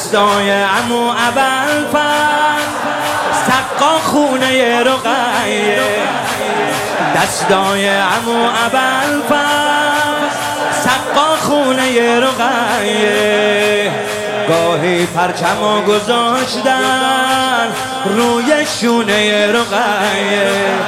دستای عمو ابوالفضل سقا خونه رقیه، دستای عمو ابوالفضل سقا خونه رقیه. گاهی پرچمو گذاشتن روی شونه رقیه.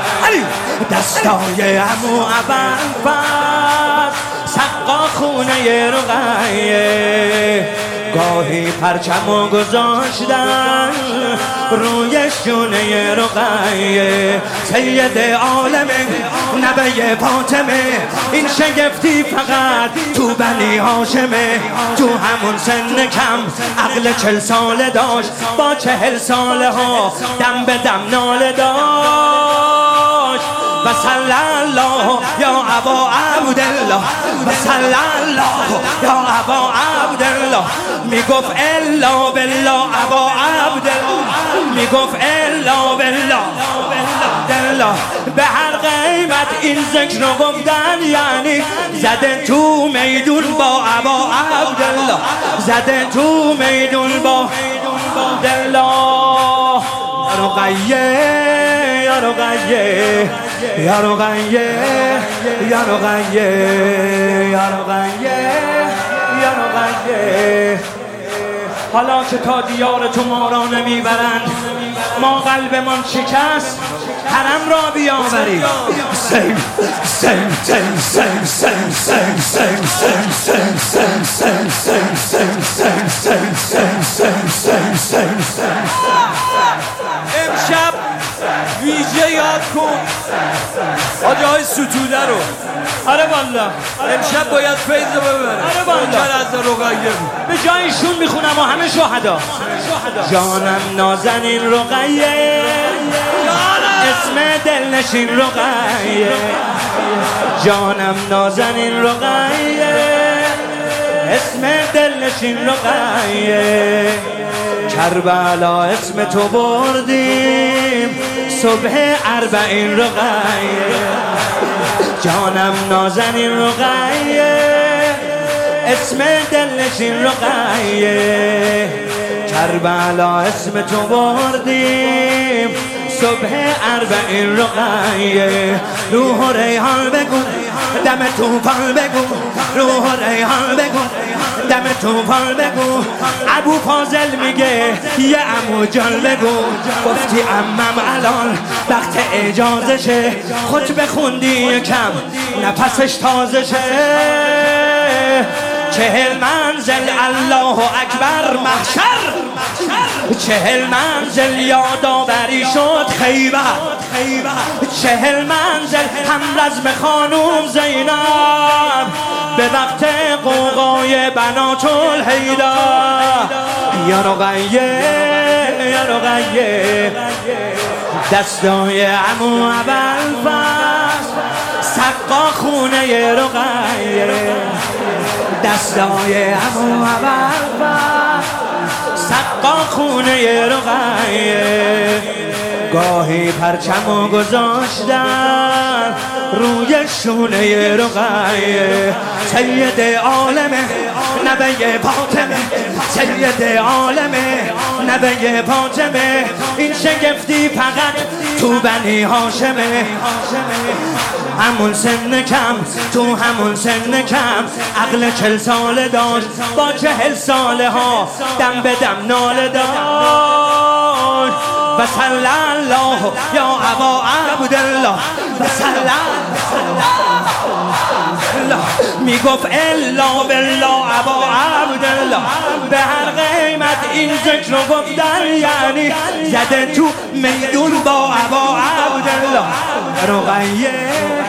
دستای عمو ابوالفضل سقا خونه رقیه. گاهی پرچمو گذاشتن روی شونه رقیه. سید عالم نبی فاطمه، این شگفتی فقط تو بنی هاشمه. تو همون سن کم عقل 40 ساله داشت، با 40 ساله ها دم به دم ناله داشت. و صلی الله یا ابا عبدالله، و صلی الله یا ابا عبدالله. میگفت الا بالله ابا عبدالله، میگفت الا بالله دلا. به هر قیمت این ذکر رو گفتن، یعنی زده تو میدون با ابا عبدالله، زده تو میدون با دلا. رقیه یا رقیه یا رقیه یا رقیه یا رقیه یا رقیه. حالا که تا دیار تو ما را نمیبرند، ما قلبمان شکست حرم را بیاوریم. سیم سیم سیم سیم سیم سیم سیم سیم سیم سیم سیم سیم سیم سیم سیم سیم سیم سیم سیم. امشب ویژه یاد کن حاجی های ستوده رو. آره والا امشب باید فیض رو ببره. آره والا از رقیه به جایشون میخونم و همه شهدا. جانم نازنین رقیه، اسم دلنشین رقیه. جانم نازنین رقیه، اسم دلنشین رقیه. کربلا اسم تو بردیم صبح 40 رقیه. جانم نازنین رقیه، اسم دلنشین رقیه. کربلا اسم تو بردیم صبح 40 رقیه. روح و ریحان بگو دم توفان بگو، روح و ریحان بگو دم توفان بگو. ابو فاضل میگه یه عمو جان بگو. گفتی عمم الان وقت اجازشه، خود بخوندی یکم نفسش تازه شه. 40 منزل الله اکبر محشر، 40 منزل یادآوری شد خیبر. 40 منزل هم رزم خانوم زینب به وقت قوقای بنات الحیدر. یا رقیه یا رقیه، دستای عمو ابوالفضل سقا خونه رقیه. دستای عمو ابوالفضل سقا خونه رقیه. گاهی پرچمو گذاشتن روی شونه رقیه. سید عالم نبی فاطمه، سید عالم نبی فاطمه، این شگفتی فقط تو بنی هاشمه. همون سن کم تو همون سن کم عقل 40 ساله داشت، با 40 ساله ها دم به دم ناله داشت. و صلی الله یا ابا عبدالله، و صلی الله. میگفت الا بالله ابا عبدالله. به هر قیمت این ذکر رو گفتن، یعنی زده تو میدون با ابا عبدالله. رقیه